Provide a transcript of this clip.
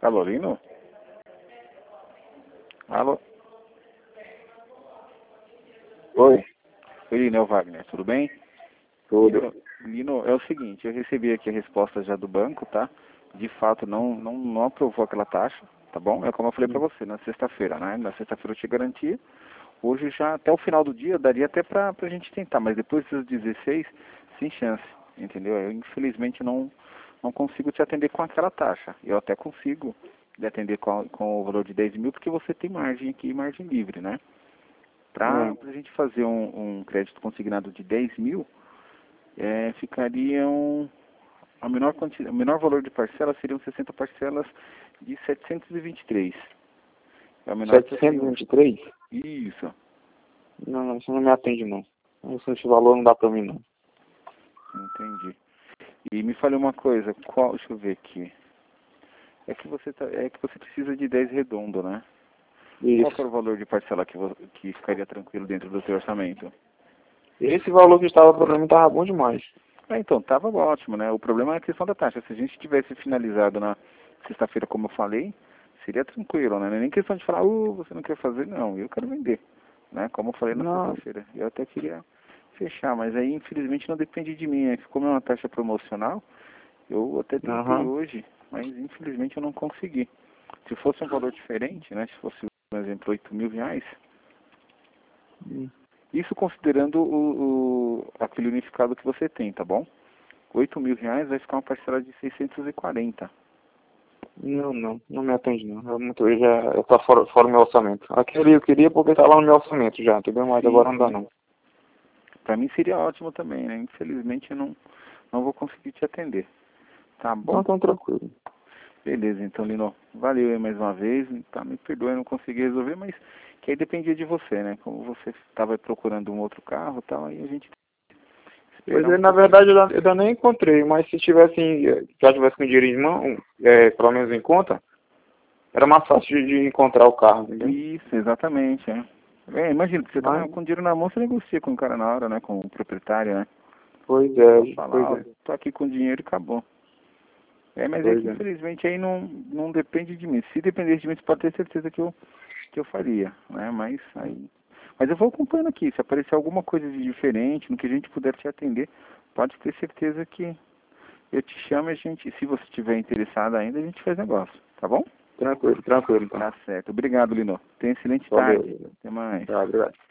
Alô, Lino? Alô? Oi, Oi, Lino, é o Wagner, tudo bem? tudo. Lino, é o seguinte, eu recebi aqui a resposta já do banco, tá? De fato, não aprovou aquela taxa, tá bom? É como eu falei pra você, na sexta-feira, né? Na sexta-feira eu te garantia. Hoje já, até o final do dia, daria até pra gente tentar, mas depois dos 16, sem chance, entendeu? Eu, infelizmente, não consigo te atender com aquela taxa. Eu até consigo lhe atender com o valor de 10 mil, porque você tem margem aqui, margem livre, né? Pra gente fazer um crédito consignado de 10 mil, ficariam, o menor valor de parcela seriam 60 parcelas de 723. É o menor que eu tenho. 723? Isso, Não, isso não me atende não. Esse valor não dá pra mim não. entendi. E me fale uma coisa, deixa eu ver aqui. É que você precisa de 10 redondo, né? Qual que era Isso. o valor de parcela que ficaria tranquilo dentro do seu orçamento? Esse valor que estava pra mim tava bom demais. Então, tava ótimo, né? O problema é a questão da taxa. Se a gente tivesse finalizado na sexta-feira, como eu falei, seria tranquilo, né? Não é nem questão de falar, você não quer fazer, não, eu quero vender, né? Como eu falei na Não, sexta-feira. Eu até queria fechar, mas aí, infelizmente, não depende de mim, né? Como é uma taxa promocional, eu até tentei aham. hoje, mas infelizmente eu não consegui. Se fosse um valor diferente, né? Se fosse, por exemplo, 8 mil reais, isso considerando aquele unificado que você tem, tá bom? 8 mil reais vai ficar uma parcela de 640. Não me atende não. Eu tá fora do meu orçamento. Aquele eu queria porque tá lá no meu orçamento já, entendeu? Mas Sim, agora não dá sim. não. Pra mim seria ótimo também, né? Infelizmente eu não vou conseguir te atender. Tá bom? Não, tão tranquilo. Beleza, então, Lino. Valeu aí mais uma vez. Tá, me perdoe, eu não consegui resolver, mas que aí dependia de você, né? Como você estava procurando um outro carro e tal, aí a gente Pois esperar é, um na pouquinho. verdade eu ainda nem encontrei, mas se tivesse, já tivesse com dinheiro em mão, pelo menos em conta, era mais fácil de encontrar o carro, entendeu? Isso, exatamente, é. Imagina, que você tá Mas, com dinheiro na mão, você negocia com o cara na hora, né? Com o proprietário, né? Só falar, pois ó, é, tô aqui com dinheiro e acabou. Mas é pois que é. infelizmente aí não depende de mim. Se dependesse de mim, você pode ter certeza que eu faria, né? Mas eu vou acompanhando aqui. Se aparecer alguma coisa de diferente, no que a gente puder te atender, pode ter certeza que eu te chamo e se você estiver interessado ainda, a gente faz negócio, tá bom? Tranquilo então. Tá certo. Obrigado, Lino. Tenha excelente tarde. Valeu. Até mais. Tá, obrigado.